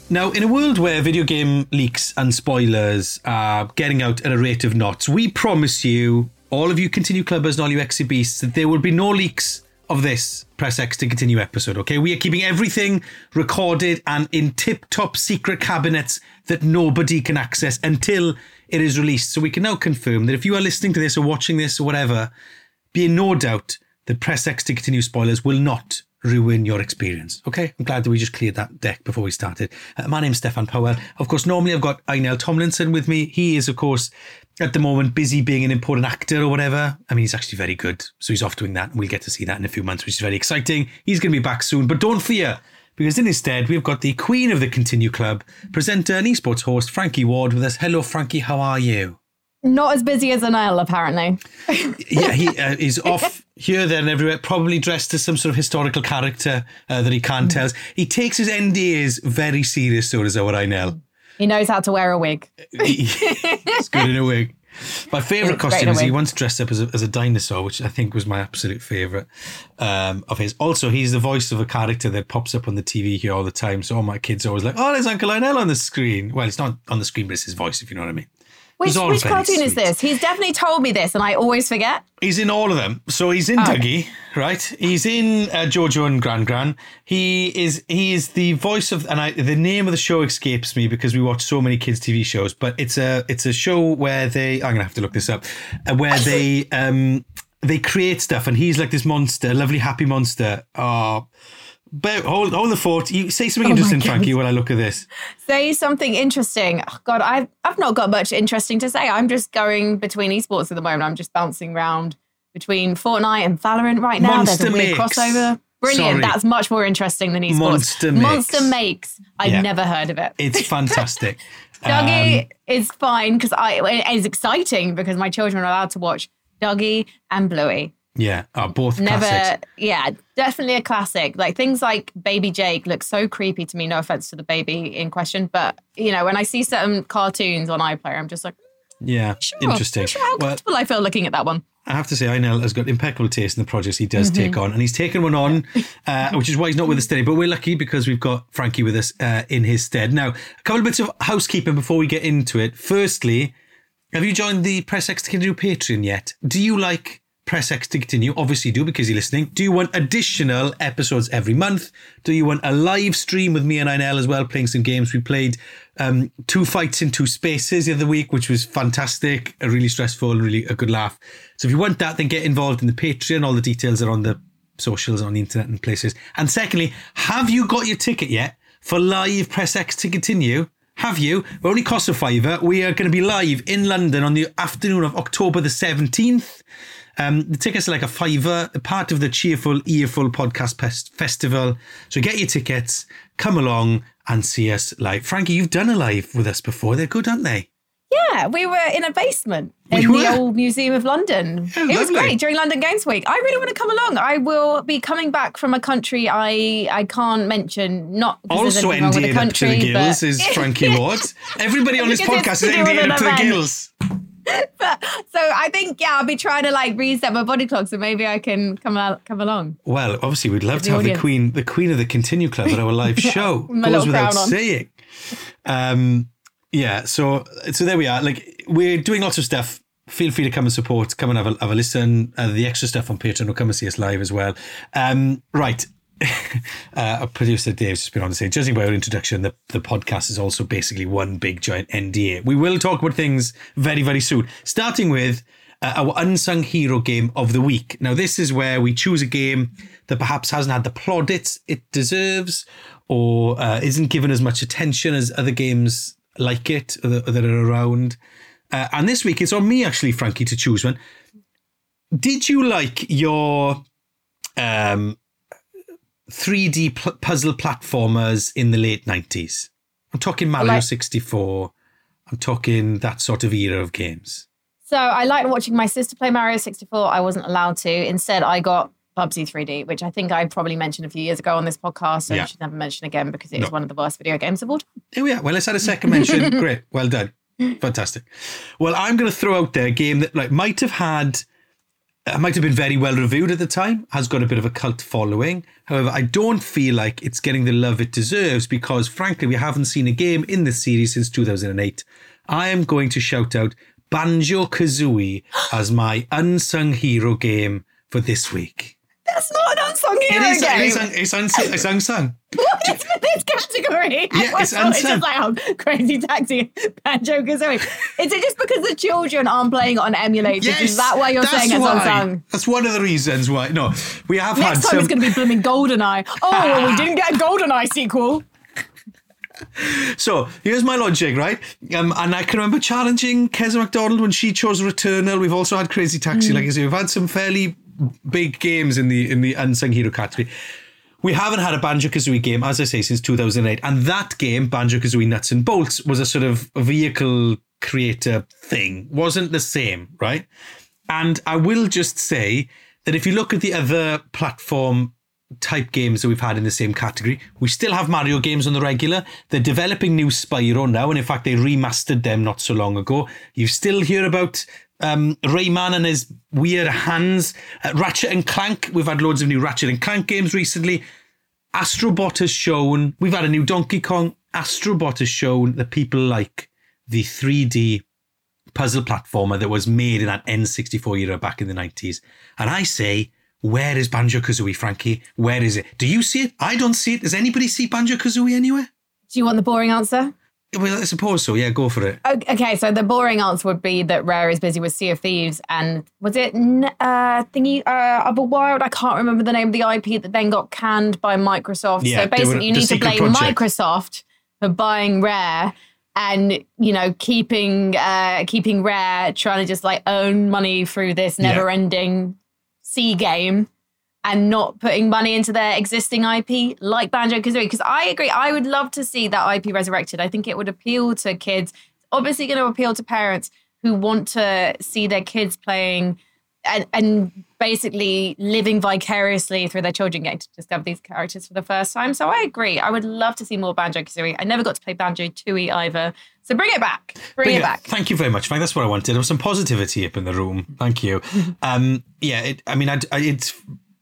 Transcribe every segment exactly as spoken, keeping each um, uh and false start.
Now, in a world where video game leaks and spoilers are getting out at a rate of knots, we promise you, all of you Continue Clubbers and all you X C beasts, that there will be no leaks of this Press X to Continue episode, okay? We are keeping everything recorded and in tip-top secret cabinets that nobody can access until it is released. So we can now confirm that if you are listening to this or watching this or whatever, be in no doubt that Press X to Continue spoilers will not ruin your experience. Okay, I'm glad that we just cleared that deck before we started. Uh, my name's Stefan Powell. Of course, normally I've got Einel Tomlinson with me. He is, of course, at the moment busy being an important actor or whatever. I mean, he's actually very good, so he's off doing that, and we'll get to see that in a few months, which is very exciting. He's going to be back soon, but don't fear, because in his stead, we've got the queen of the Continue Club, presenter and esports host, Frankie Ward, with us. Hello, Frankie. How are you? Not as busy as Einel, apparently. Yeah, he uh, is off here, there and everywhere, probably dressed as some sort of historical character uh, that he can't tell us. He takes his N D As very serious, so does our Einel. He knows how to wear a wig. He's good in a wig. My favourite costume is he once dressed up as a, as a dinosaur, which I think was my absolute favourite um, of his. Also, he's the voice of a character that pops up on the T V here all the time. So all my kids are always like, oh, there's Uncle Einel on the screen. Well, it's not on the screen, but it's his voice, if you know what I mean. Which, which cartoon sweet. is this? He's definitely told me this and I always forget. He's in all of them. So he's in oh. Dougie, right? He's in uh, Jojo and Gran Gran. He is he is the voice of, and I, the name of the show escapes me because we watch so many kids' T V shows, but it's a it's a show where they, I'm going to have to look this up, uh, where they um they create stuff and he's like this monster, lovely happy monster. Oh, But hold, hold the fort. You say something oh interesting, Frankie, while I look at this. Say something interesting. Oh God, I've, I've not got much interesting to say. I'm just going between esports at the moment. I'm just bouncing around between Fortnite and Valorant right now. Monster There's a weird Makes. crossover. Brilliant. Sorry. That's much more interesting than esports. Monster Makes. Monster Makes. I've Yeah. never heard of it. It's fantastic. Dougie um, is fine because I it's exciting because my children are allowed to watch Dougie and Bluey. Yeah, are both Never, classics. yeah, definitely a classic. Like things like Baby Jake look so creepy to me. No offense to the baby in question, but you know, when I see certain cartoons on iPlayer, I'm just like, yeah, sure, interesting. I'm sure how comfortable well, I feel looking at that one. I have to say, Einel has got impeccable taste in the projects he does Mm-hmm. take on, and he's taken one on, uh, which is why he's not with us today. But we're lucky because we've got Frankie with us uh, in his stead. Now, a couple of bits of housekeeping before we get into it. Firstly, have you joined the Press X to Continue Patreon yet? Do you like Press X to Continue? Obviously you do because you're listening. Do you want additional episodes every month? Do you want a live stream with me and Einel as well, playing some games? We played um, two fights in two spaces the other week, which was fantastic, a really stressful and really a good laugh. So if you want that, then get involved in the Patreon. All the details are on the socials, on the internet and places. And secondly, have you got your ticket yet for live Press X to Continue? Have you? It only costs a fiver. We are going to be live in London on the afternoon of October the seventeenth. Um, the tickets are like a fiver, part of the Cheerful Earful Podcast Pest Festival. So get your tickets, come along and see us live. Frankie, you've done a live with us before. They're good, aren't they? Yeah, we were in a basement We in were? the old Museum of London. Yeah, it was lovely. great during London Games Week. I really want to come along. I will be coming back from a country I I can't mention. Not because there's Also anything wrong with the N D A'd up to the country, gills but- is Frankie Ward. Everybody on this Because podcast it's is to do with N D A'd an up to the event. gills. But, so I think, yeah, I'll be trying to like reset my body clock so maybe I can come out, come along. Well, obviously we'd love The to have audience. the queen, the queen of the Continue Club at our live show. my Goes little without crown on. saying. Um, yeah, so so there we are. Like we're doing lots of stuff. Feel free to come and support. Come and have a, have a listen. Uh, the extra stuff on Patreon will come and see us live as well. Um, right. uh, our producer Dave's just been on to say, judging by our introduction, the, the podcast is also basically one big giant N D A. We will talk about things very, very soon. Starting with uh, our unsung hero game of the week. Now, this is where we choose a game that perhaps hasn't had the plaudits it deserves or uh, isn't given as much attention as other games like it that, that are around. Uh, and this week it's on me, actually, Frankie, to choose one. Did you like your um, three D pl- puzzle platformers in the late nineties? I'm talking Mario like- sixty-four. I'm talking that sort of era of games. So I liked watching my sister play Mario sixty-four. I wasn't allowed to. Instead, I got Bubsy three D, which I think I probably mentioned a few years ago on this podcast. So Yeah. I should never mention again because it is No. one of the worst video games of all time. Here we are. Well, let's add a second mention. Great. Well done. Fantastic. Well, I'm going to throw out there a game that like might have had It might have been very well reviewed at the time, has got a bit of a cult following. However, I don't feel like it's getting the love it deserves because, frankly, we haven't seen a game in this series since two thousand eight. I am going to shout out Banjo-Kazooie as my unsung hero game for this week. That's not an unsung hero it is, game. It is, un, it's, unsung, it's unsung. What is with this category? Yeah, I it's thought unsung. just like, oh, Crazy Taxi, Banjo-Kazooie. Is it just because the children aren't playing it on emulators? Yes, is that why you're that's saying it's why. unsung? That's one of the reasons why. No, we have Next had time some... it's going to be blooming GoldenEye. Oh, well, we didn't get a GoldenEye sequel. So here's my logic, right? Um, and I can remember challenging Keza MacDonald when she chose Returnal. We've also had Crazy Taxi. Mm. Like I say, we've had some fairly big games in the in the unsung hero category. We haven't had a Banjo-Kazooie game, as I say, since two thousand eight. And that game, Banjo-Kazooie Nuts and Bolts, was a sort of vehicle creator thing. Wasn't the same, right? And I will just say that if you look at the other platform type games that we've had in the same category, we still have Mario games on the regular. They're developing new Spyro now, and in fact, they remastered them not so long ago. You still hear about um, Rayman and his weird hands. Uh, Ratchet and Clank, we've had loads of new Ratchet and Clank games recently. Astrobot has shown, we've had a new Donkey Kong. Astrobot has shown that people like the three D puzzle platformer that was made in that N sixty-four era back in the nineties. And I say, where is Banjo-Kazooie, Frankie? Where is it? Do you see it? I don't see it. Does anybody see Banjo-Kazooie anywhere? Do you want the boring answer? Well, I suppose so. Yeah, go for it. Okay, so the boring answer would be that Rare is busy with Sea of Thieves and was it uh, thingy uh, Other Wild? I can't remember the name of the I P that then got canned by Microsoft. Yeah, so basically, you need to blame project. Microsoft for buying Rare and you know keeping uh, keeping Rare trying to just like earn money through this never-ending yeah. C game. And not putting money into their existing I P like Banjo-Kazooie. Because I agree, I would love to see that I P resurrected. I think it would appeal to kids. It's obviously going to appeal to parents who want to see their kids playing and, and basically living vicariously through their children getting to discover these characters for the first time. So I agree. I would love to see more Banjo-Kazooie. I never got to play Banjo-Tooie either. So bring it back. Bring, bring it, it back. Thank you very much, Frank. That's what I wanted. There was some positivity up in the room. Thank you. um, yeah, it, I mean, I, I, it's...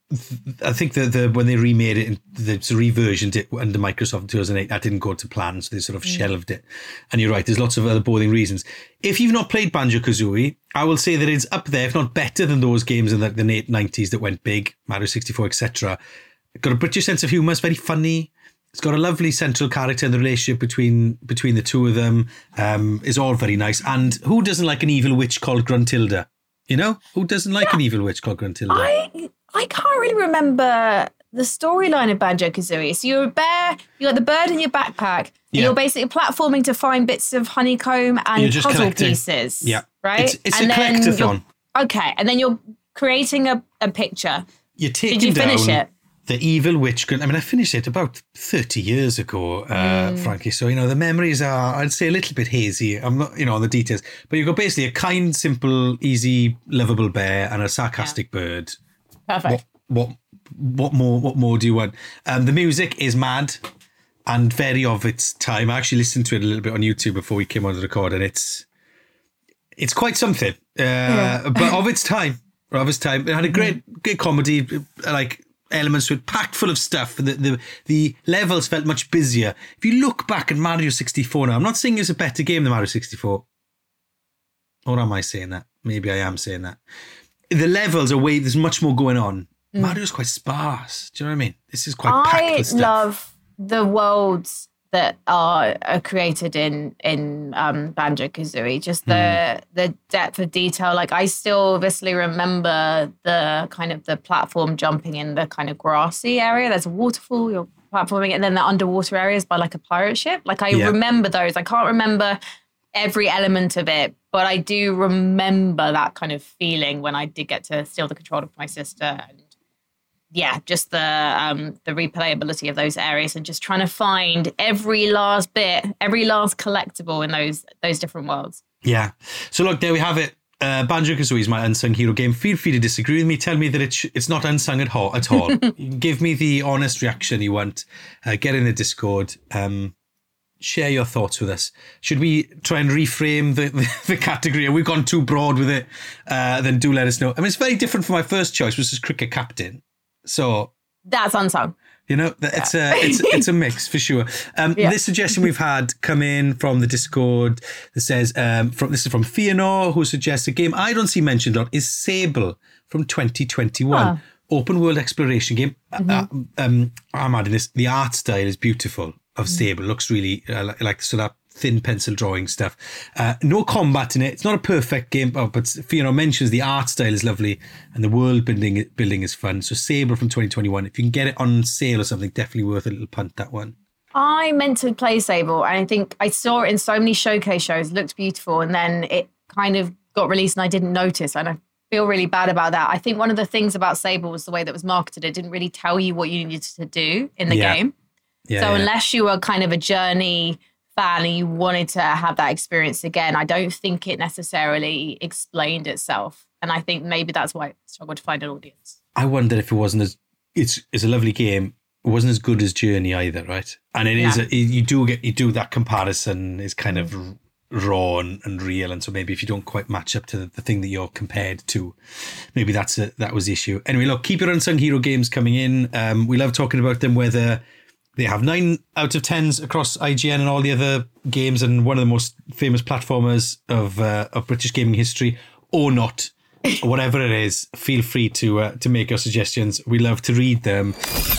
I think that the when they remade it, the reversioned it under Microsoft in two thousand eight, that didn't go to plan, so they sort of mm. shelved it. And you're right, there's lots of other boring reasons. If you've not played Banjo-Kazooie, I will say that it's up there, if not better than those games in the, the late nineties that went big, Mario sixty-four, et cetera. It's got a British sense of humour, it's very funny. It's got a lovely central character, and the relationship between between the two of them um, is all very nice. And who doesn't like an evil witch called Gruntilda? You know? Who doesn't like yeah. an evil witch called Gruntilda? I... I can't really remember the storyline of Banjo-Kazooie. So you're a bear, you got the bird in your backpack, and yeah. you're basically platforming to find bits of honeycomb and puzzle collecting. pieces. Yeah. Right? It's, it's a collectathon. Okay. And then you're creating a, a picture. You're taking Did you finish down it? The evil witch. I mean, I finished it about thirty years ago, uh, mm. frankly. So, you know, the memories are, I'd say, a little bit hazy. I'm not, you know, on the details. But you've got basically a kind, simple, easy, lovable bear and a sarcastic yeah. bird. Perfect. What, what what more what more do you want? Um, the music is mad and very of its time. I actually listened to it a little bit on YouTube before we came on to record, and it's it's quite something. Uh, yeah. But of its time, of its time, it had a great great comedy, like elements to it, packed full of stuff. The the the levels felt much busier. If you look back at Mario sixty-four now, I'm not saying it's a better game than Mario sixty-four. Or am I saying that? Maybe I am saying that. The levels are way, there's much more going on. Mm. Mario's quite sparse. Do you know what I mean? This is quite packed I with stuff. love the worlds that are, are created in in um, Banjo-Kazooie. Just the mm. the depth of detail. Like I still obviously remember the kind of the platform jumping in the kind of grassy area. There's a waterfall, you're platforming, and then the underwater areas by like a pirate ship. Like I yeah. remember those. I can't remember every element of it, but I do remember that kind of feeling when I did get to steal the control of my sister, and yeah, just the um, the replayability of those areas and just trying to find every last bit, every last collectible in those those different worlds. Yeah. So look, there we have it. Uh, Banjo-Kazooie is my unsung hero game. Feel free to disagree with me. Tell me that it's it's not unsung at all. At all. Give me the honest reaction you want. Uh, get in the Discord. Um, share your thoughts with us. Should we try and reframe the, the, the category? Have we gone too broad with it? Uh, then do let us know. I mean, it's very different from my first choice, which is cricket captain. So that's unsung. You know, it's yeah. a it's it's a mix for sure. Um, yeah. This suggestion we've had come in from the Discord that says um, from this is from Fiona, who suggests a game I don't see mentioned on is Sable from twenty twenty-one. Huh. Open world exploration game. Mm-hmm. Uh, um, I'm adding this. The art style is beautiful of Sable. Mm. Looks really uh, like, like sort of thin pencil drawing stuff. Uh, no combat in it. It's not a perfect game, but Fiona mentions the art style is lovely and the world building building is fun. So Sable from twenty twenty-one. If you can get it on sale or something, definitely worth a little punt, that one. I meant to play Sable, and I think I saw it in so many showcase shows. It looked beautiful, and then it kind of got released and I didn't notice, and I feel really bad about that. I think one of the things about Sable was the way that it was marketed. It didn't really tell you what you needed to do in the yeah. game. Yeah, so yeah. unless you were kind of a Journey fan and you wanted to have that experience again, I don't think it necessarily explained itself. And I think maybe that's why I struggled to find an audience. I wondered if it wasn't as, it's it's a lovely game. It wasn't as good as Journey either, right? And it yeah. is, a, you do get, you do that comparison is kind of raw and, and real. And so maybe if you don't quite match up to the, the thing that you're compared to, maybe that's a, that was the issue. Anyway, look, keep your unsung hero games coming in. Um, we love talking about them, whether they have nine out of tens across I G N and all the other games and one of the most famous platformers of uh, of British gaming history, or not. Whatever it is, feel free to uh, to make your suggestions. We love to read them.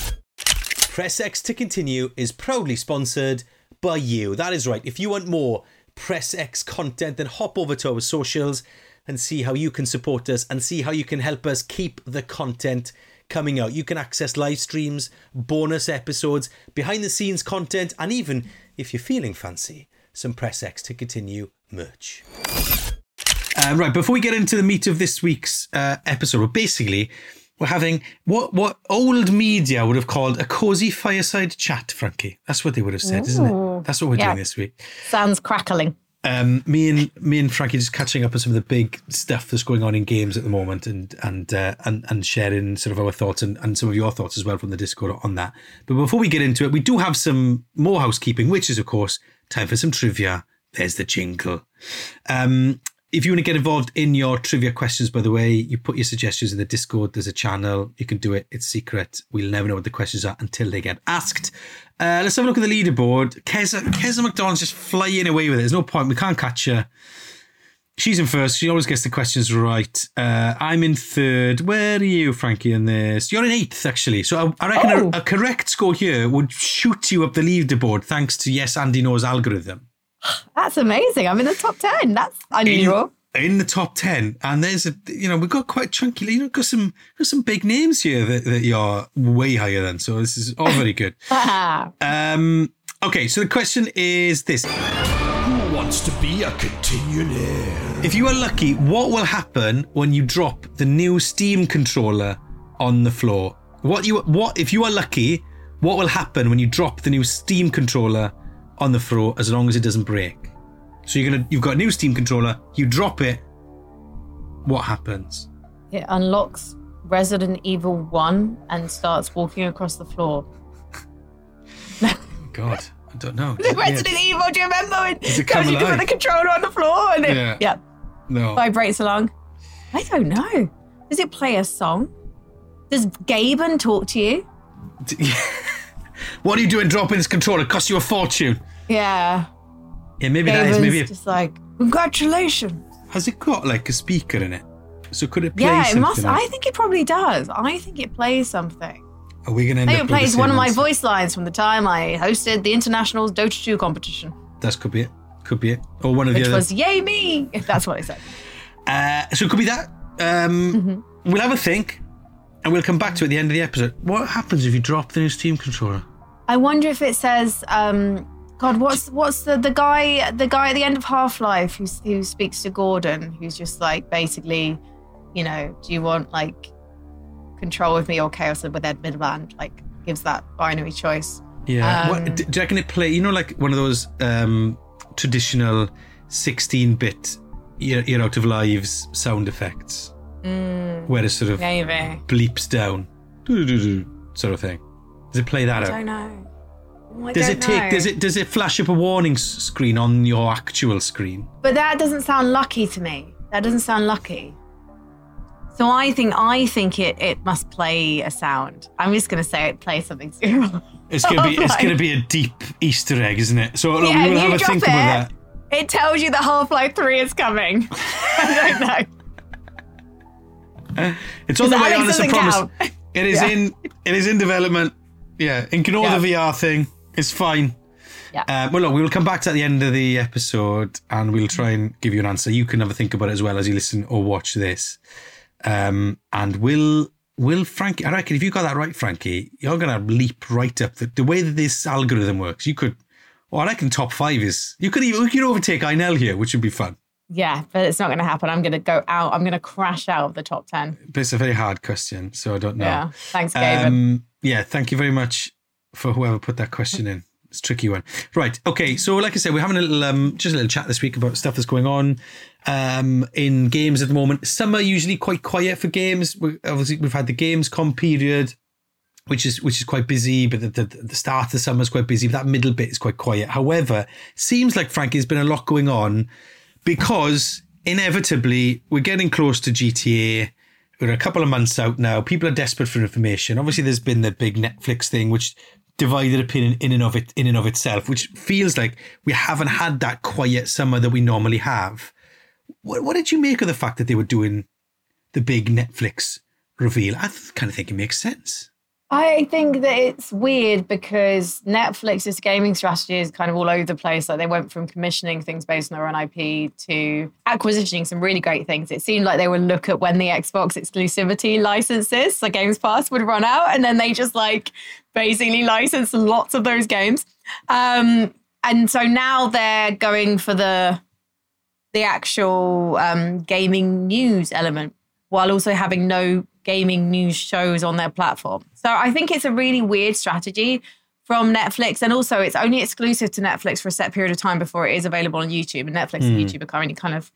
Press X to Continue is proudly sponsored by you. That is right. If you want more Press X content, then hop over to our socials and see how you can support us and see how you can help us keep the content coming out. You can access live streams, bonus episodes, behind the scenes content, and even, if you're feeling fancy, some Press X to Continue merch. Uh, right, before we get into the meat of this week's uh, episode, well, basically, we're having what what old media would have called a cosy fireside chat, Frankie. That's what they would have said, Ooh. Isn't it? That's what we're yeah. doing this week. Sounds crackling. Um, me and me and Frankie just catching up on some of the big stuff that's going on in games at the moment, and and uh, and and sharing sort of our thoughts and, and some of your thoughts as well from the Discord on that. But before we get into it, we do have some more housekeeping, which is of course time for some trivia. There's the jingle. Um, if you want to get involved in your trivia questions, by the way, you put your suggestions in the Discord. There's a channel. You can do it. It's secret. We'll never know what the questions are until they get asked. Uh, let's have a look at the leaderboard. Keza, Keza McDonald's just flying away with it. There's no point. We can't catch her. She's in first. She always gets the questions right. Uh, I'm in third. Where are you, Frankie, in this? You're in eighth, actually. So I, I reckon oh. a, a correct score here would shoot you up the leaderboard thanks to Yes, Andy Knows algorithm. That's amazing. I'm in the top ten. That's unusual. In, in the top ten. And there's a, you know, we've got quite chunky, you know, got some, got some big names here that, that you're way higher than. So this is all very good. um, okay. So the question is this. Who wants to be a continuaire? If you are lucky, what will happen when you drop the new Steam controller on the floor? What you, what, if you are lucky, what will happen when you drop the new Steam controller on the floor, as long as it doesn't break? So you're gonna, you've got a new Steam controller, you drop it, what happens? It unlocks Resident Evil one and starts walking across the floor. God, I don't know. Resident yeah. Evil, do you remember when you put the controller on the floor and it yeah. yeah, no. vibrates along? I don't know. Does it play a song? Does Gaben talk to you? What are you doing dropping this controller? It costs you a fortune. Yeah. Yeah, maybe Gaben's that is. Maybe just like, congratulations. Has it got like a speaker in it? So could it play yeah, something? Yeah, it must. Like? I think it probably does. I think it plays something. Are we going to end I up think it plays with one of my answer? voice lines from the time I hosted the International Dota two competition. That could be it. Could be it. Or one of Which the other. was, yay me! If that's what I said. Uh, so it could be that. Um, mm-hmm. We'll have a think and we'll come back to it at the end of the episode. What happens if you drop the new Steam controller? I wonder if it says, um, God, what's what's the, the guy the guy at the end of Half-Life who, who speaks to Gordon, who's just like, basically, you know, do you want like control of me or chaos with Ed Miliband? Like, gives that binary choice. Yeah. Um, what, do you reckon it play, you know, like one of those um, traditional sixteen-bit You're Out of Lives sound effects mm, where it sort of maybe. bleeps down, sort of thing. Does it play that I out? don't know. Oh, I does don't it take? know. Does it? Does it flash up a warning s- screen on your actual screen? But that doesn't sound lucky to me. That doesn't sound lucky. So I think I think it it must play a sound. I'm just gonna say it plays something super. It's gonna be. It's gonna be a deep Easter egg, isn't it? So Yeah, we will you have a drop think it, about that. It tells you that Half-Life three is coming. I don't know. It's on the way Alex on. It's a doesn't promise. count. It is Yeah. in. It is in development. Yeah, ignore Yeah. the V R thing. It's fine. Yeah. Uh, well, look, we will come back to at the end of the episode and we'll try and give you an answer. You can have a think about it as well as you listen or watch this. Um, and will will Frankie? I reckon if you got that right, Frankie, you're going to leap right up. The, the way that this algorithm works, you could. Well, I reckon top five is. You could even. You could overtake Einel here, which would be fun. Yeah, but it's not going to happen. I'm going to go out. I'm going to crash out of the top ten. But it's a very hard question, so I don't know. Yeah. Thanks, David. Um, yeah, thank you very much for whoever put that question in. It's a tricky one. Right. Okay. So like I said, we're having a little, um, just a little chat this week about stuff that's going on um, in games at the moment. Some are usually quite quiet for games. We, obviously, we've had the Gamescom period, which is which is quite busy, but the, the, the start of the summer is quite busy. But that middle bit is quite quiet. However, seems like, Frankie, there's been a lot going on because inevitably we're getting close to G T A. We're a couple of months out now. People are desperate for information. Obviously, there's been the big Netflix thing, which divided opinion in and of it in and of itself, which feels like we haven't had that quiet summer that we normally have. What, what did you make of the fact that they were doing the big Netflix reveal? I th- kind of think it makes sense. I think that it's weird because Netflix's gaming strategy is kind of all over the place. Like they went from commissioning things based on their own I P to acquisitioning some really great things. It seemed like they would look at when the Xbox exclusivity licenses, so Games Pass, would run out, and then they just like basically license lots of those games. Um, and so now they're going for the the actual um, gaming news element while also having no gaming news shows on their platform. So I think it's a really weird strategy from Netflix. And also it's only exclusive to Netflix for a set period of time before it is available on YouTube. And Netflix mm. and YouTube are currently kind of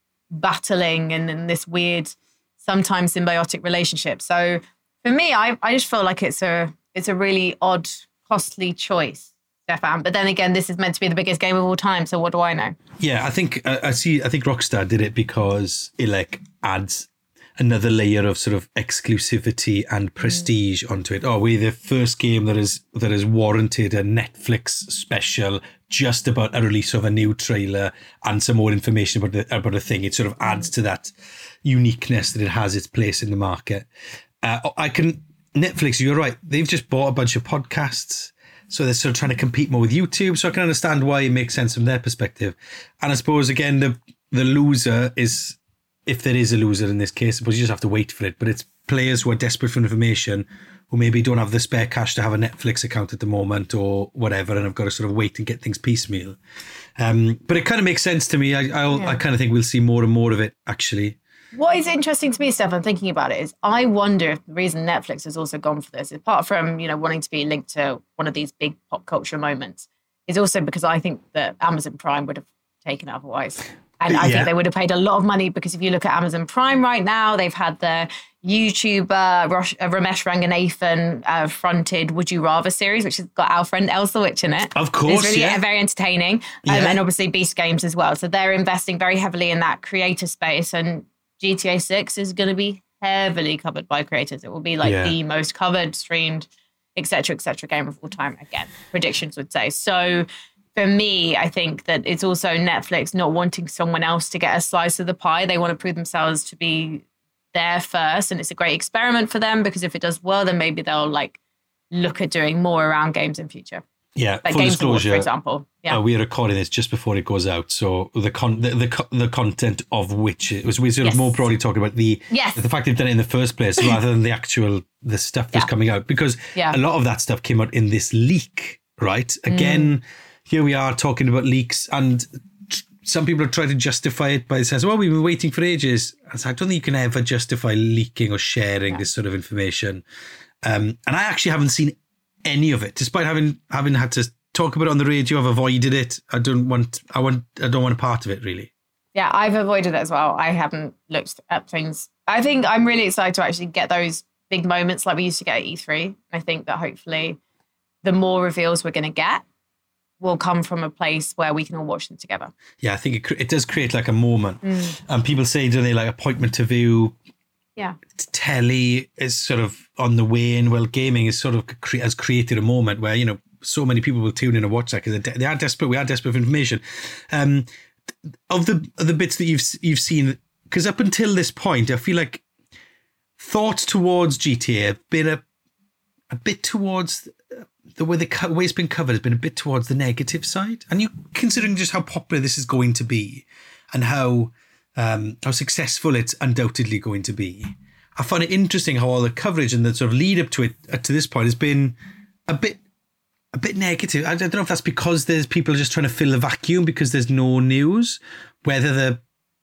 battling and in this weird, sometimes symbiotic relationship. So for me, I, I just feel like it's a it's a really odd, costly choice, Stefan. But then again, this is meant to be the biggest game of all time. So what do I know? Yeah, I think uh, I see. I think Rockstar did it because it like adds another layer of sort of exclusivity and prestige mm. onto it. Oh, we're the first game that is that is warranted a Netflix special just about a release of a new trailer and some more information about the, about a thing. It sort of adds to that uniqueness that it has its place in the market. Uh, I can Netflix. You're right. They've just bought a bunch of podcasts, so they're sort of trying to compete more with YouTube. So I can understand why it makes sense from their perspective. And I suppose again, the the loser is. If there is a loser in this case, I suppose you just have to wait for it. But it's players who are desperate for information, who maybe don't have the spare cash to have a Netflix account at the moment or whatever, and have got to sort of wait and get things piecemeal. Um, but it kind of makes sense to me. I I, yeah. I kind of think we'll see more and more of it, actually. What is interesting to me, Steph, I'm thinking about it, is I wonder if the reason Netflix has also gone for this, apart from, you know, wanting to be linked to one of these big pop culture moments, is also because I think that Amazon Prime would have taken it otherwise. And I yeah. think they would have paid a lot of money because if you look at Amazon Prime right now, they've had the YouTuber Rosh, uh, Ramesh Ranganathan uh, fronted Would You Rather series, which has got our friend Elsa Witch in it. Of course, it's really yeah. very entertaining. Yeah. Um, and obviously Beast Games as well. So they're investing very heavily in that creator space. And G T A six is going to be heavily covered by creators. It will be like yeah. the most covered, streamed, et cetera, et cetera game of all time. Again, predictions would say. So for me, I think that it's also Netflix not wanting someone else to get a slice of the pie. They want to prove themselves to be there first. And it's a great experiment for them because if it does well, then maybe they'll like look at doing more around games in future. Yeah, like full Games disclosure, Awards, for example. Yeah, uh, we are recording this just before it goes out, so the con the the, the content of which it was we sort yes. of more broadly talking about the yes. the fact they've done it in the first place rather than the actual the stuff that's yeah. coming out because yeah. a lot of that stuff came out in this leak, right? Again, mm. here we are talking about leaks, and some people are trying to justify it by saying, "Well, we've been waiting for ages." I don't think you can ever justify leaking or sharing yeah. this sort of information, um, and I actually haven't seen any of it, despite having having had to talk about it on the radio. I've avoided it. I don't want. I want. I don't want a part of it, really. Yeah, I've avoided it as well. I haven't looked at things. I think I'm really excited to actually get those big moments like we used to get at E three. I think that hopefully the more reveals we're going to get will come from a place where we can all watch them together. Yeah, I think it, it does create like a moment. Mm. And people say, do they like appointment to view? Yeah. Telly is sort of on the way in. Well, gaming is sort of cre- has created a moment where, you know, so many people will tune in and watch that because they are desperate. We are desperate for information. Um, of the of the bits that you've you've seen, because up until this point, I feel like thoughts towards G T A have been a a bit towards the way the way it's been covered has been a bit towards the negative side. And you considering just how popular this is going to be and how um, how successful it's undoubtedly going to be, I find it interesting how all the coverage and the sort of lead up to it uh, to this point has been a bit a bit negative. I don't know if that's because there's people just trying to fill the vacuum because there's no news, whether the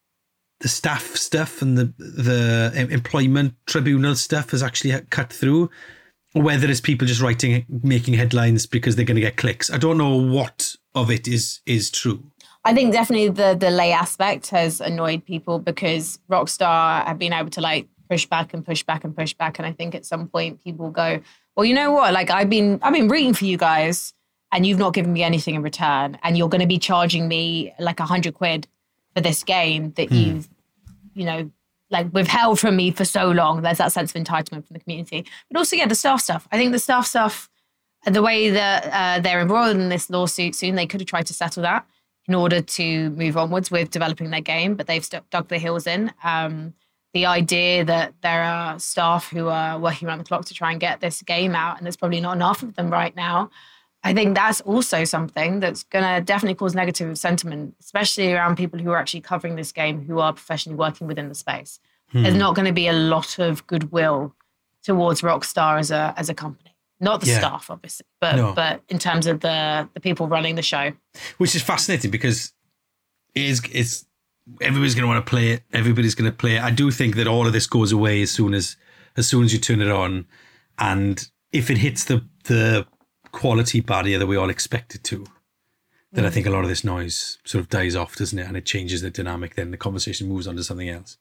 the staff stuff and the the employment tribunal stuff has actually cut through, or whether it's people just writing, making headlines because they're going to get clicks. I don't know what of it is is true. I think definitely the delay aspect has annoyed people because Rockstar have been able to like push back and push back and push back. And I think at some point people go, well, you know what? Like I've been I've been rooting for you guys and you've not given me anything in return. And you're going to be charging me like a hundred quid for this game that hmm. you've, you know, like withheld from me for so long. There's that sense of entitlement from the community. But also, yeah, the staff stuff. I think the staff stuff, the way that uh, they're embroiled in this lawsuit soon, they could have tried to settle that in order to move onwards with developing their game, but they've st- dug their heels in. Um, the idea that there are staff who are working around the clock to try and get this game out, and there's probably not enough of them right now, I think that's also something that's going to definitely cause negative sentiment, especially around people who are actually covering this game, who are professionally working within the space. Hmm. There's not going to be a lot of goodwill towards Rockstar as a as a company. Not the yeah. staff, obviously, but no. but in terms of the the people running the show. Which is fascinating because it is, it's, everybody's going to want to play it. Everybody's going to play it. I do think that all of this goes away as soon as as soon as you turn it on. And if it hits the the quality barrier that we all expect it to, then mm. I think a lot of this noise sort of dies off, doesn't it? And it changes the dynamic. Then the conversation moves on to something else.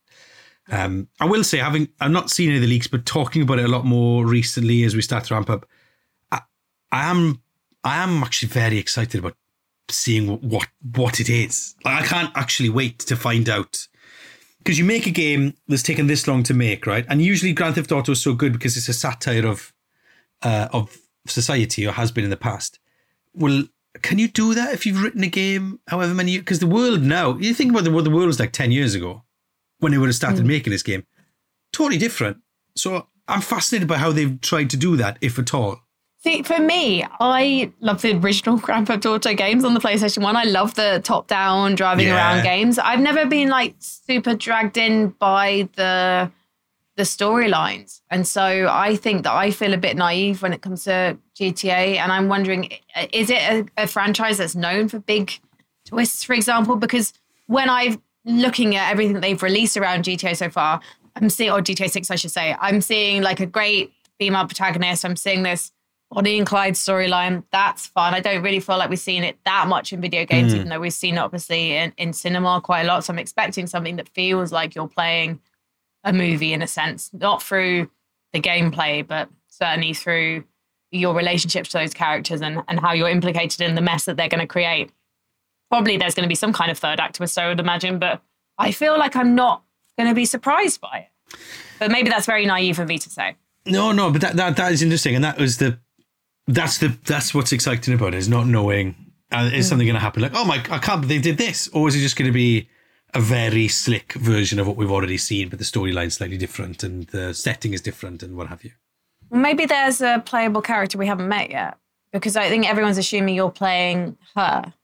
Um, I will say, having I've not seen any of the leaks, but talking about it a lot more recently as we start to ramp up, I, I am I am actually very excited about seeing what what it is. Like, I can't actually wait to find out, because you make a game that's taken this long to make, right? And usually Grand Theft Auto is so good because it's a satire of uh, of society, or has been in the past. Well, can you do that if you've written a game however many years? Because the world now, you think about the world, the world was like ten years ago when they would have started mm. making this game. Totally different. So I'm fascinated by how they've tried to do that, if at all. See, for me, I love the original Grand Theft Auto games on the PlayStation one. I love the top-down driving yeah. around games. I've never been like super dragged in by the the storylines. And so I think that I feel a bit naive when it comes to G T A. And I'm wondering, is it a, a franchise that's known for big twists, for example? Because when I've looking at everything that they've released around G T A so far, I'm seeing, or G T A six, I should say, I'm seeing like a great female protagonist. I'm seeing this Bonnie and Clyde storyline. That's fun. I don't really feel like we've seen it that much in video games, mm. even though we've seen it obviously in, in cinema quite a lot. So I'm expecting something that feels like you're playing a movie in a sense, not through the gameplay, but certainly through your relationships to those characters and, and how you're implicated in the mess that they're going to create. Probably there's going to be some kind of third act to it, so I would imagine, but I feel like I'm not going to be surprised by it. But maybe that's very naive of me to say. No, no, but that that, that is interesting, and that was the that's the that's what's exciting about it, is not knowing uh, is mm. something going to happen? Like, oh my, I can't believe they did this, or is it just going to be a very slick version of what we've already seen, but the storyline's slightly different and the setting is different and what have you? Maybe there's a playable character we haven't met yet, because I think everyone's assuming you're playing her.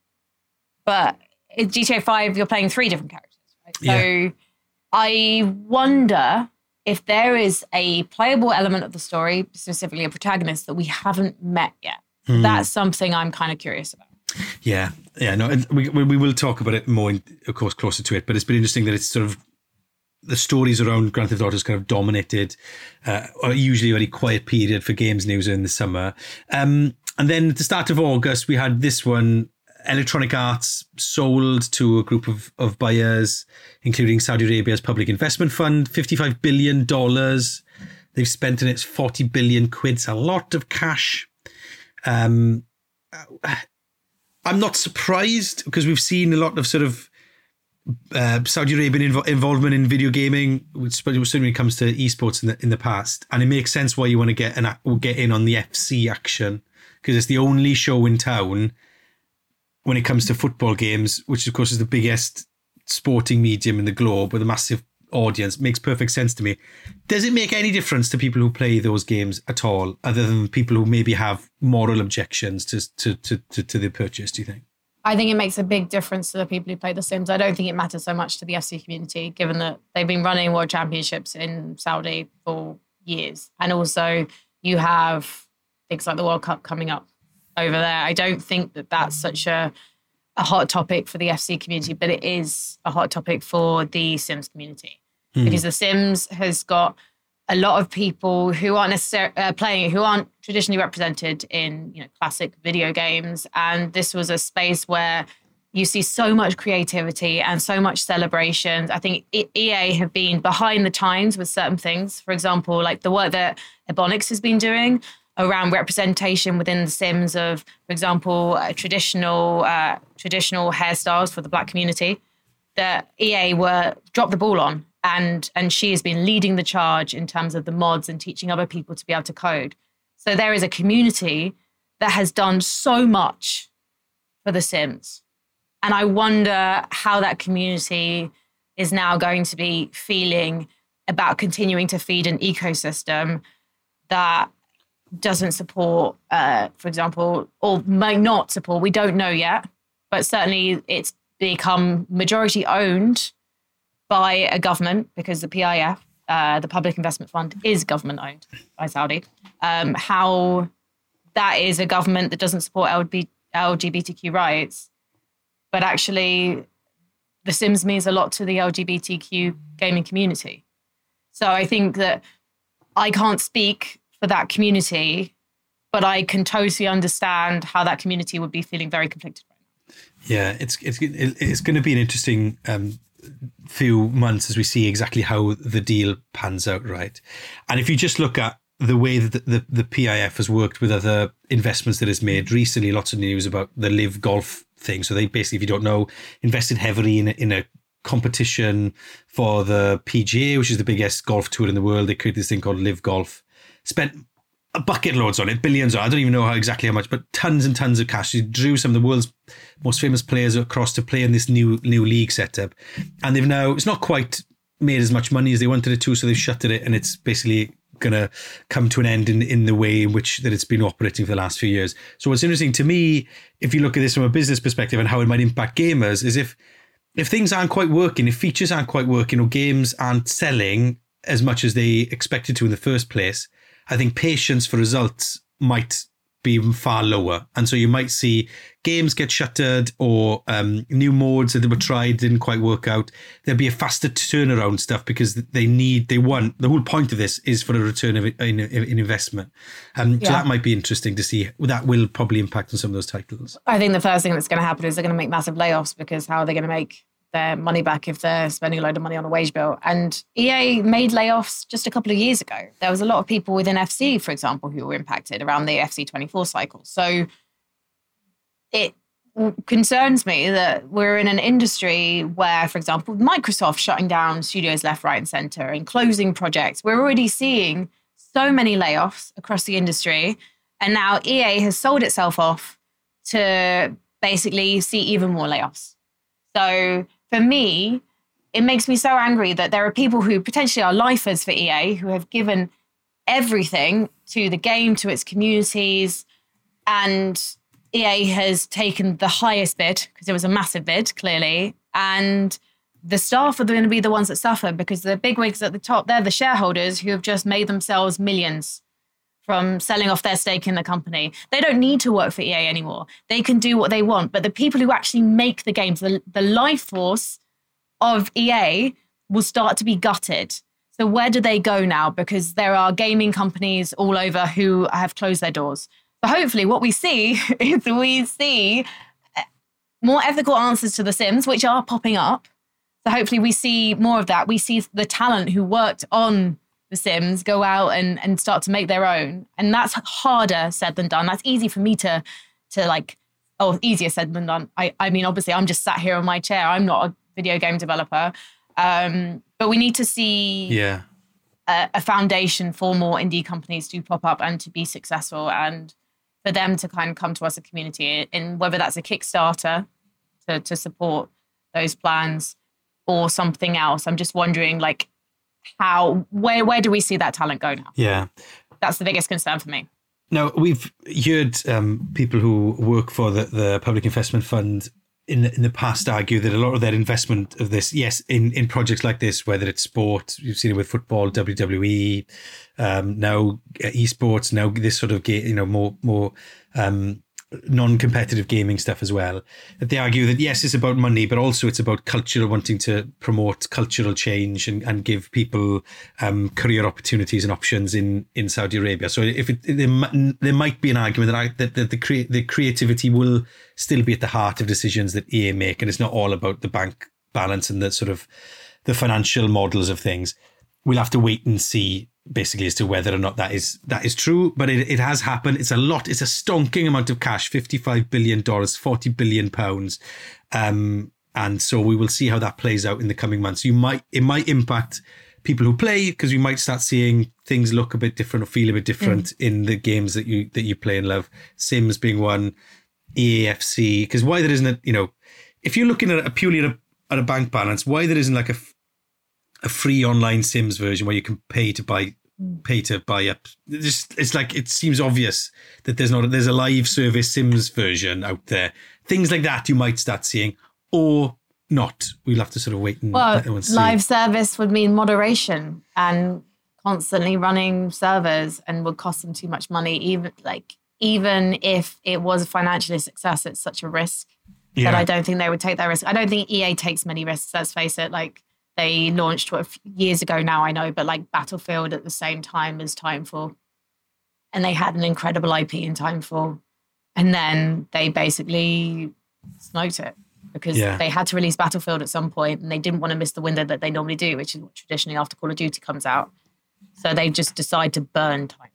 But in G T A five, you're playing three different characters, right? So yeah. I wonder if there is a playable element of the story, specifically a protagonist, that we haven't met yet. Mm. That's something I'm kind of curious about. Yeah, yeah, no, we we will talk about it more, in, of course, closer to it. But it's been interesting that it's sort of the stories around Grand Theft Auto has kind of dominated uh, usually a very quiet period for games news in the summer. Um, and then at the start of August, we had this one. Electronic Arts sold to a group of, of buyers, including Saudi Arabia's Public Investment Fund, fifty-five billion dollars. They've spent in its forty billion quid. It's a lot of cash. Um, I'm not surprised because we've seen a lot of sort of uh, Saudi Arabian inv- involvement in video gaming, which certainly when it comes to esports in the in the past, and it makes sense why you want to get an get in on the F C action because it's the only show in town when it comes to football games, which of course is the biggest sporting medium in the globe with a massive audience. Makes perfect sense to me. Does it make any difference to people who play those games at all, other than people who maybe have moral objections to to to to, to the purchase, do you think? I think it makes a big difference to the people who play The Sims. I don't think it matters so much to the F C community, given that they've been running World Championships in Saudi for years. And also you have things like the World Cup coming up over there. I don't think that that's such a, a hot topic for the F C community, but it is a hot topic for the Sims community. Hmm. Because The Sims has got a lot of people who aren't necessarily uh, playing, who aren't traditionally represented in, you know, classic video games. And this was a space where you see so much creativity and so much celebrations. I think E A have been behind the times with certain things. For example, like the work that Ebonix has been doing around representation within The Sims of, for example, uh, traditional uh, traditional hairstyles for the Black community that E A were dropped the ball on. And and she has been leading the charge in terms of the mods and teaching other people to be able to code. So there is a community that has done so much for The Sims. And I wonder how that community is now going to be feeling about continuing to feed an ecosystem that doesn't support, uh, for example, or might not support, we don't know yet, but certainly it's become majority owned by a government, because the P I F, uh, the Public Investment Fund, is government owned by Saudi. Um, how that is a government that doesn't support L G B T Q rights, but actually The Sims means a lot to the L G B T Q gaming community. So I think that I can't speak for that community, but I can totally understand how that community would be feeling very conflicted right now. Yeah, it's it's it's going to be an interesting um, few months as we see exactly how the deal pans out, right? And if you just look at the way that the, the, the P I F has worked with other investments that it's made recently, lots of news about the Live Golf thing. So they basically, if you don't know, invested heavily in a, in a competition for the P G A, which is the biggest golf tour in the world. They created this thing called Live Golf, spent a bucket loads on it, billions. I don't even know how exactly how much, but tons and tons of cash. They drew some of the world's most famous players across to play in this new new league setup. And they've now, it's not quite made as much money as they wanted it to, so they've shuttered it, and it's basically going to come to an end in, in the way in which that it's been operating for the last few years. So what's interesting to me, if you look at this from a business perspective and how it might impact gamers, is if if things aren't quite working, if features aren't quite working, or games aren't selling as much as they expected to in the first place, I think patience for results might be even far lower. And so you might see games get shuttered, or um, new modes that were tried didn't quite work out. There'll be a faster turnaround stuff because they need, they want, the whole point of this is for a return of in, in investment. Um, yeah. So that might be interesting to see. That will probably impact on some of those titles. I think the first thing that's going to happen is they're going to make massive layoffs, because how are they going to make their money back if they're spending a load of money on a wage bill? And E A made layoffs just a couple of years ago. There was a lot of people within F C, for example, who were impacted around the F C twenty-four cycle. So it concerns me that we're in an industry where, for example, Microsoft shutting down studios left, right, and center and closing projects. We're already seeing so many layoffs across the industry. And now E A has sold itself off to basically see even more layoffs. So for me, it makes me so angry that there are people who potentially are lifers for E A, who have given everything to the game, to its communities, and E A has taken the highest bid, because it was a massive bid, clearly, and the staff are going to be the ones that suffer, because the bigwigs at the top, they're the shareholders who have just made themselves millions from selling off their stake in the company. They don't need to work for E A anymore. They can do what they want. But the people who actually make the games, the, the life force of E A, will start to be gutted. So where do they go now? Because there are gaming companies all over who have closed their doors. So hopefully what we see is we see more ethical answers to The Sims, which are popping up. So hopefully we see more of that. We see the talent who worked on The Sims, go out and, and start to make their own. And that's harder said than done. That's easy for me to, to like, oh, easier said than done. I, I mean, obviously, I'm just sat here on my chair. I'm not a video game developer. Um, but we need to see yeah. a, a foundation for more indie companies to pop up and to be successful, and for them to kind of come to us as a community, and whether that's a Kickstarter to, to support those plans or something else. I'm just wondering, like, how, where, where do we see that talent go now? Yeah. That's the biggest concern for me. Now, we've heard um, people who work for the, the Public Investment Fund in the, in the past argue that a lot of their investment of this, yes, in, in projects like this, whether it's sport, you've seen it with football, W W E, um, now esports, now this sort of, you know, more, more um, non-competitive gaming stuff as well, that they argue that yes, it's about money, but also it's about cultural, wanting to promote cultural change and, and give people um, career opportunities and options in, in Saudi Arabia. So if it, there, there might be an argument that, I, that, that the, crea- the creativity will still be at the heart of decisions that E A make, and it's not all about the bank balance and the sort of the financial models of things. We'll have to wait and see, basically, as to whether or not that is that is true. But it, it has happened. It's a lot. It's a stonking amount of cash, fifty-five billion dollars, forty billion pounds. Um, and so we will see how that plays out in the coming months. You might It might impact people who play, because we might start seeing things look a bit different or feel a bit different mm. in the games that you that you play and love. Sims being one, E A F C. Because why there isn't a, you know, if you're looking at a purely at a, at a bank balance, why there isn't like a a free online Sims version where you can pay to buy pay to buy up. It's, it's like, it seems obvious that there's not, there's a live service Sims version out there. Things like that you might start seeing, or not. We'll have to sort of wait and, well, and see. Live service would mean moderation and constantly running servers, and would cost them too much money. Even like, even if it was a financially success, it's such a risk yeah. that I don't think they would take that risk. I don't think E A takes many risks, let's face it. Like, they launched what, years ago now, I know, but like Battlefield at the same time as Timefall. And they had an incredible I P in Timefall. And then they basically smoked it because yeah. they had to release Battlefield at some point, and they didn't want to miss the window that they normally do, which is what traditionally after Call of Duty comes out. So they just decide to burn Timefall.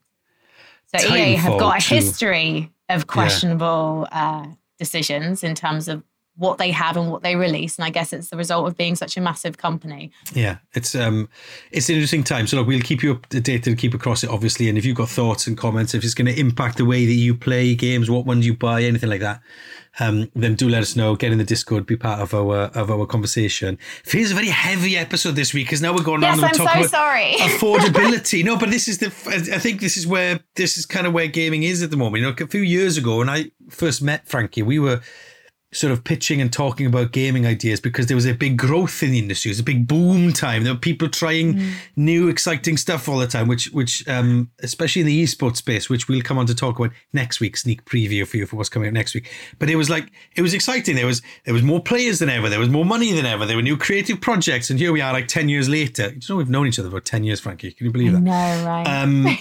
So Timefall E A have got a too. history of questionable yeah. uh, decisions in terms of what they have and what they release. And I guess it's the result of being such a massive company. Yeah, it's um, it's an interesting time. So look, we'll keep you up to date and keep across it, obviously. And if you've got thoughts and comments, if it's going to impact the way that you play games, what ones you buy, anything like that, um, then do let us know. Get in the Discord, be part of our of our conversation. Feels a very heavy episode this week, because now we're going yes, on and we're I'm talking so about sorry. affordability. No, but this is the, I think this is where, this is kind of where gaming is at the moment. You know, a few years ago when I first met Frankie, we were sort of pitching and talking about gaming ideas because there was a big growth in the industry. It was a big boom time. There were people trying mm. new, exciting stuff all the time, which, which um, especially in the esports space, which we'll come on to talk about next week, sneak preview for you for what's coming up next week. But it was like, it was exciting. There was, there was more players than ever. There was more money than ever. There were new creative projects. And here we are like ten years later. You know, we've known each other for ten years, Frankie. Can you believe that? No, right. Um,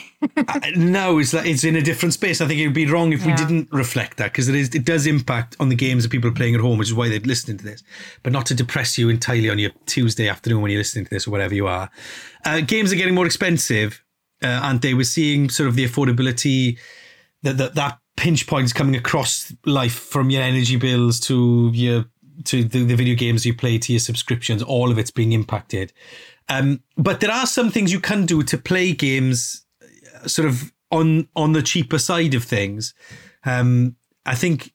no, it's like, it's in a different space. I think it would be wrong if yeah. we didn't reflect that, because it is, it does impact on the games that people are playing at home, which is why they're listening to this, but not to depress you entirely on your Tuesday afternoon when you're listening to this or whatever you are. Uh, games are getting more expensive, uh, aren't they? We're seeing sort of the affordability, that that that pinch points coming across life, from your energy bills to your to the, the video games you play to your subscriptions. All of it's being impacted. Um, but there are some things you can do to play games sort of on on the cheaper side of things. Um, I think.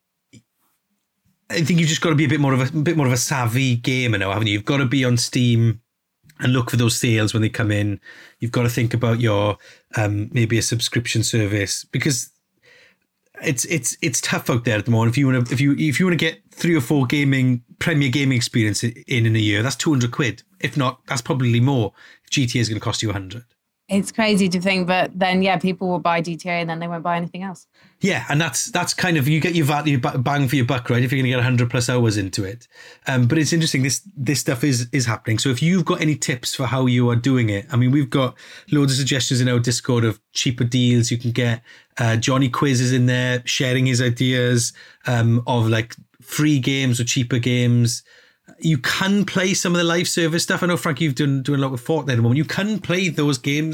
I think you've just got to be a bit more of a, a bit more of a savvy gamer now, haven't you? You've got to be on Steam and look for those sales when they come in. You've got to think about your um, maybe a subscription service, because it's it's it's tough out there at the moment. If you want to if you if you want to get three or four gaming premier gaming experience in in a year, that's two hundred quid. If not, that's probably more. G T A is going to cost you a hundred. It's crazy to think, but then, yeah, people will buy G T A and then they won't buy anything else. Yeah, and that's that's kind of, you get your value bang for your buck, right? If you're going to get one hundred plus hours into it. Um, but it's interesting, this this stuff is is happening. So if you've got any tips for how you are doing it, I mean, we've got loads of suggestions in our Discord of cheaper deals you can get. Uh, Johnny Quiz is in there sharing his ideas um, of like free games or cheaper games. You can play some of the live service stuff. I know, Frank, you've done doing a lot with Fortnite at the moment. You can play those games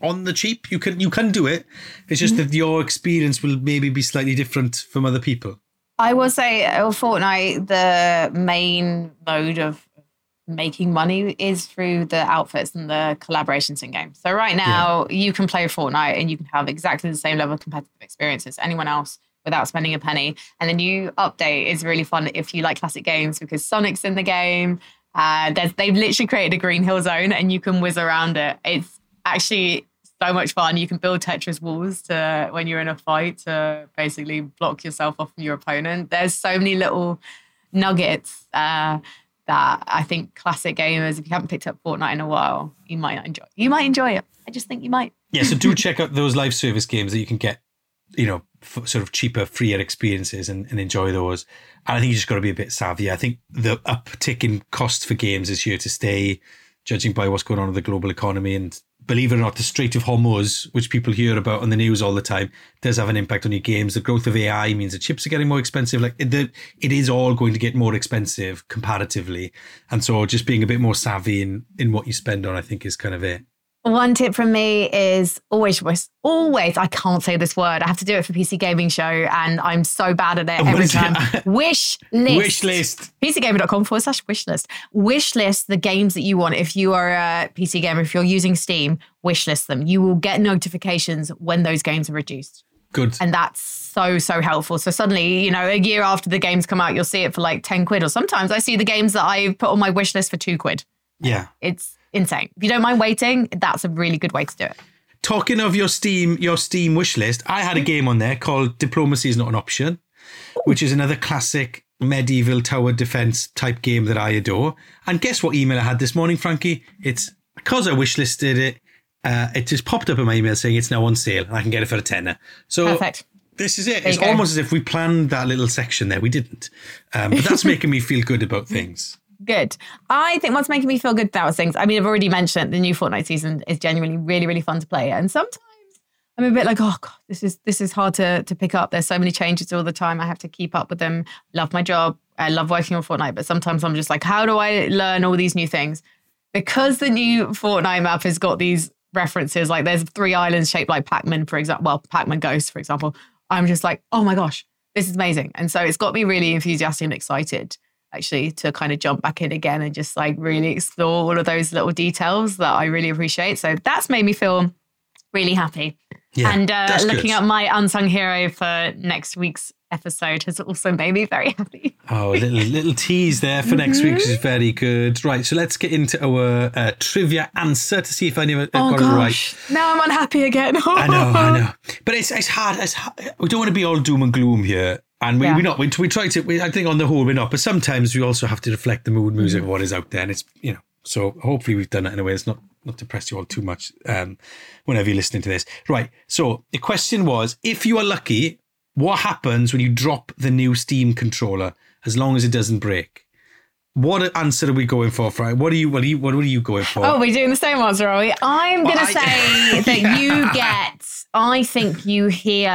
on the cheap. You can you can do it. It's just mm-hmm. that your experience will maybe be slightly different from other people. I will say, uh, Fortnite, the main mode of making money is through the outfits and the collaborations in game. So right now, yeah. you can play Fortnite and you can have exactly the same level of competitive experience as anyone else without spending a penny. And the new update is really fun if you like classic games, because Sonic's in the game. Uh, there's, they've literally created a green hill zone and you can whiz around it. It's actually so much fun. You can build Tetris walls to when you're in a fight to basically block yourself off from your opponent. There's so many little nuggets uh, that I think classic gamers, if you haven't picked up Fortnite in a while, you might enjoy. You might enjoy it. I just think you might. Yeah, so do check out those live service games that you can get, you know, for sort of cheaper, freer experiences and, and enjoy those. And I think you just got to be a bit savvy. I think the uptick in cost for games is here to stay, judging by what's going on with the global economy. And believe it or not, the Strait of Hormuz, which people hear about on the news all the time, does have an impact on your games. The growth of A I means that chips are getting more expensive. Like it, it is all going to get more expensive comparatively. And so just being a bit more savvy in, in what you spend on, I think is kind of it. One tip from me is always, always, I can't say this word. I have to do it for P C Gaming Show and I'm so bad at it every time. Wish list. Wish list. PCgamer.com forward slash wish list. Wish list the games that you want. If you are a P C gamer, if you're using Steam, wish list them. You will get notifications when those games are reduced. Good. And that's so, so helpful. So suddenly, you know, a year after the games come out, you'll see it for like ten quid. Or sometimes I see the games that I put on my wish list for two quid. Yeah. It's insane. If you don't mind waiting, that's a really good way to do it. Talking of your Steam, your Steam wish list, I had a game on there called Diplomacy is Not an Option, Ooh. Which is another classic medieval tower defense type game that I adore. And guess what email I had this morning, Frankie? It's because I wish listed it. Uh, it just popped up in my email saying it's now on sale and I can get it for a tenner. So perfect. This is it. There it's almost as if we planned that little section there. We didn't. Um, but that's making me feel good about things. Good. I think what's making me feel good about things, I mean, I've already mentioned the new Fortnite season is genuinely really, really fun to play. And sometimes I'm a bit like, oh God, this is this is hard to to pick up. There's so many changes all the time. I have to keep up with them. Love my job. I love working on Fortnite. But sometimes I'm just like, how do I learn all these new things? Because the new Fortnite map has got these references, like there's three islands shaped like Pac-Man, for example. Well, Pac-Man Ghost, for example. I'm just like, oh my gosh, this is amazing. And so it's got me really enthusiastic and excited, actually, to kind of jump back in again and just like really explore all of those little details that I really appreciate. So that's made me feel really happy. Yeah, and uh, looking good. at my unsung hero for next week's episode has also made me very happy. Oh, a little, little tease there for mm-hmm. next week, which is very good. Right, so let's get into our uh, trivia answer to see if I never oh, got gosh. it right. Now I'm unhappy again. I know, I know. But it's it's hard, it's hard. We don't want to be all doom and gloom here. And we, yeah. we're not, we, we try to, we, I think on the whole we're not, but sometimes we also have to reflect the mood music mm-hmm. of what is out there. And it's, you know, so hopefully we've done it in a way that's not, not depressed you all too much um, whenever you're listening to this. Right. So the question was, if you are lucky, what happens when you drop the new Steam controller as long as it doesn't break? What answer are we going for, Frank? What are you, what are you, what are you going for? Oh, we're doing the same answer, are we? I'm going to well, say that yeah. you get, I think you hear,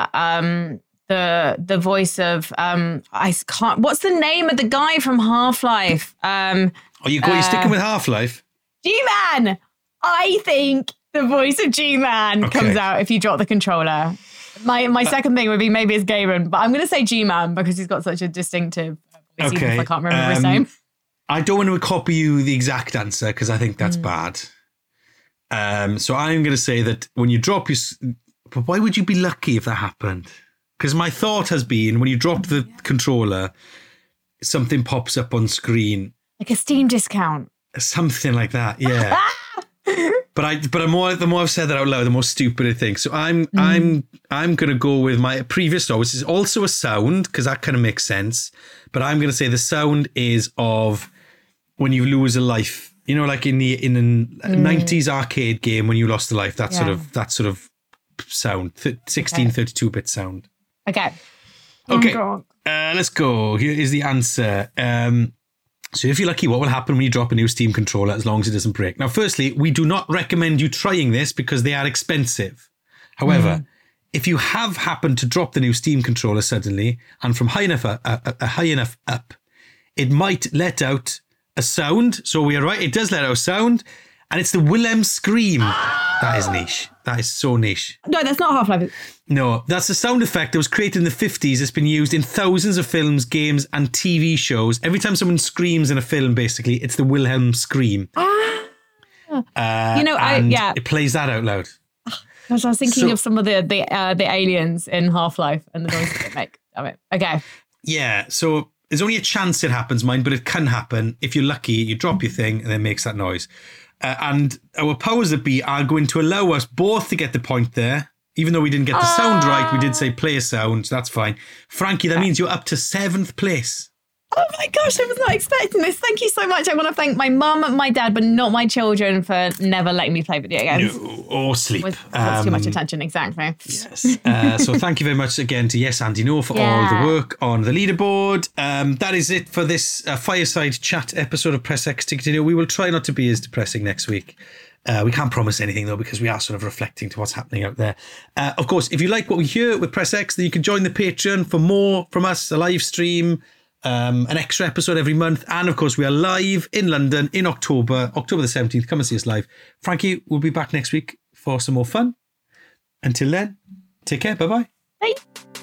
um, the the voice of um I can't what's the name of the guy from Half-Life? Um Are you going uh, sticking with Half-Life? G-Man. I think the voice of G-Man okay. comes out if you drop the controller. My my uh, second thing would be maybe it's Gaben, but I'm gonna say G-Man because he's got such a distinctive voice, okay. even if I can't remember um, his name. I don't want to copy you the exact answer because I think that's mm. bad. Um so I'm gonna say that when you drop your but why would you be lucky if that happened? Because my thought has been when you drop the yeah. controller, something pops up on screen. Like a Steam discount. Something like that, yeah. but I but I'm more the more I've said that out loud, the more stupid I think. So I'm mm. I'm I'm gonna go with my previous thought, which is also a sound, because that kind of makes sense. But I'm gonna say the sound is of when you lose a life. You know, like in the in a mm. nineties arcade game when you lost a life, that yeah. sort of that sort of sound. sixteen thirty-two bit sound. Okay. Okay. Uh, let's go. Here is the answer. Um, so if you're lucky, what will happen when you drop a new Steam controller as long as it doesn't break? Now, firstly, we do not recommend you trying this because they are expensive. However, mm. if you have happened to drop the new Steam controller suddenly and from high enough, uh, uh, uh, high enough up, it might let out a sound. So we are right. It does let out a sound and it's the Wilhelm scream. That is niche. That is so niche. No, that's not Half-Life. No, that's a sound effect that was created in the fifties. It's been used in thousands of films, games, and T V shows. Every time someone screams in a film, basically, it's the Wilhelm scream. Ah. Uh, you know, I, yeah. It plays that out loud. Because I was thinking So- of some of the the, uh, the aliens in Half-Life and the noises they make. Damn it. Okay. Yeah, so there's only a chance it happens, mind, but it can happen. If you're lucky, you drop your thing and it makes that noise. Uh, and our powers that be are going to allow us both to get the point there. Even though we didn't get the sound right, we did say play a sound, so that's fine. Frankie, that means you're up to seventh place. Oh my gosh, I was not expecting this. Thank you so much. I want to thank my mum and my dad, but not my children, for never letting me play video games. No, or sleep. With, that's too much Um, attention, exactly. Yes. Uh, so thank you very much again to Yes Andy No for Yeah. all the work on the leaderboard. Um, that is it for this uh, fireside chat episode of Press X to continue. We will try not to be as depressing next week. Uh, we can't promise anything though, because we are sort of reflecting to what's happening out there. Uh, of course, if you like what we hear with Press X, then you can join the Patreon for more from us, a live stream, um, an extra episode every month. And of course, we are live in London in October, October the seventeenth. Come and see us live. Frankie, we'll be back next week for some more fun. Until then, take care. Bye-bye. Bye.